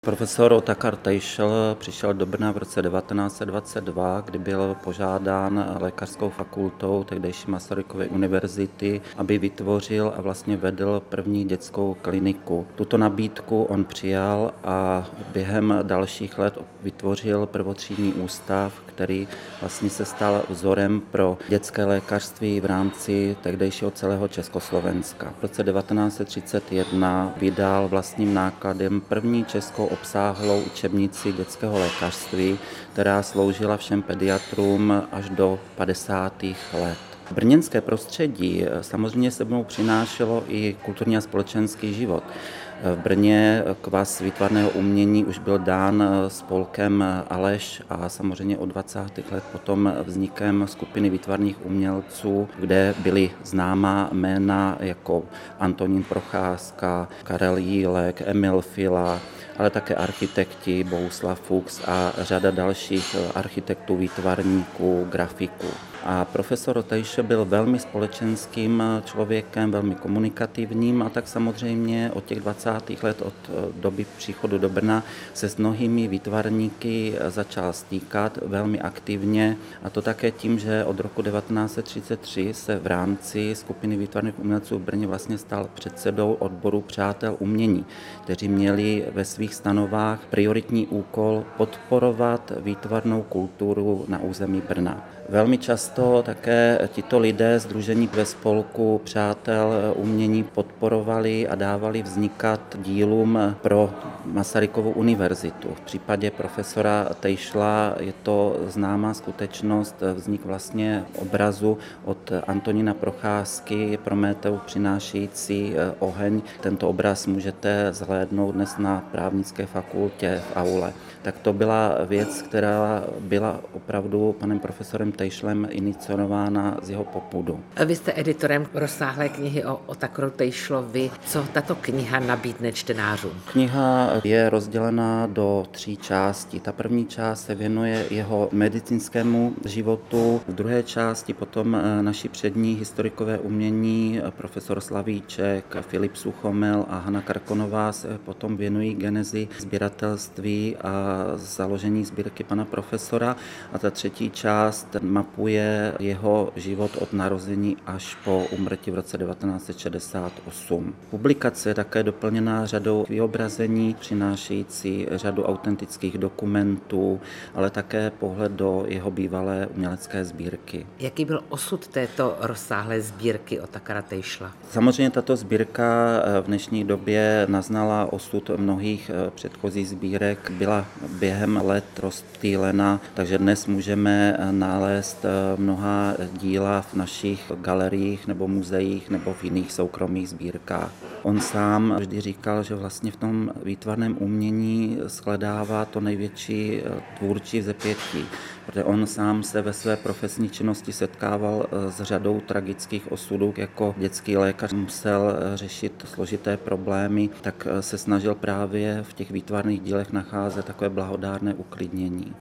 Profesor Otakar Tejšl přišel do Brna v roce 1922, kdy byl požádán lékařskou fakultou tehdejší Masarykovy univerzity, aby vytvořil a vlastně vedl první dětskou kliniku. Tuto nabídku on přijal a během dalších let vytvořil prvotřídní ústav, který vlastně se stal vzorem pro dětské lékařství v rámci tehdejšího celého Československa. V roce 1931 vydal vlastním nákladem první českou obsáhlou učebnici dětského lékařství, která sloužila všem pediatrům až do 50. let. Brněnské prostředí samozřejmě sebou přinášelo i kulturní a společenský život. V Brně kvas výtvarného umění už byl dán spolkem Aleš a samozřejmě od 20. let potom vznikem skupiny výtvarných umělců, kde byly známá jména jako Antonín Procházka, Karel Jílek, Emil Fila, ale také architekti Bohuslav Fuchs a řada dalších architektů, výtvarníků, grafiků. A profesor Tejšl byl velmi společenským člověkem, velmi komunikativním a tak samozřejmě od těch 20. let, od doby příchodu do Brna se s mnohými výtvarníky začal stýkat velmi aktivně, a to také tím, že od roku 1933 se v rámci skupiny výtvarných umělců v Brně vlastně stal předsedou odboru Přátel umění, kteří měli ve svých stanovách prioritní úkol podporovat výtvarnou kulturu na území Brna. Velmi často také tito lidé sdružení ve spolku Přátel umění podporovali a dávali vznikat dílům pro Masarykovu univerzitu. V případě profesora Tejšla je to známá skutečnost, vznik vlastně obrazu od Antonína Procházky Prometeu přinášející oheň. Tento obraz můžete zhlédnout dnes na právnické fakultě v aule. Tak to byla věc, která byla opravdu panem profesorem Tejšlem iniciována z jeho popudu. Vy jste editorem rozsáhlé knihy o Otakaru Tejšlovi. Co tato kniha nabídne čtenářům? Kniha je rozdělena do 3 částí. Ta první část se věnuje jeho medicínskému životu, v druhé části potom naši přední historikové umění, profesor Slavíček, Filip Suchomel a Hana Karkonová se potom věnují genezi sběratelství a založení sbírky pana profesora, a ta třetí část mapuje jeho život od narození až po úmrtí v roce 1968. Publikace je také doplněná řadou vyobrazení, přinášející řadu autentických dokumentů, ale také pohled do jeho bývalé umělecké sbírky. Jaký byl osud této rozsáhlé sbírky Otakara Tejšla? Samozřejmě tato sbírka v dnešní době naznala osud mnohých předchozích sbírek, byla během let rozptýlena, takže dnes můžeme nalézt mnoha díla v našich galeriích nebo muzeích nebo v jiných soukromých sbírkách. On sám vždy říkal, že vlastně v tom výtvarném umění shledává to největší tvůrčí vzepětí, protože on sám se ve své profesní činnosti setkával s řadou tragických osudů, jako dětský lékař musel řešit složité problémy, tak se snažil právě v těch výtvarných dílech nacházet takové blahodárné uklidnění.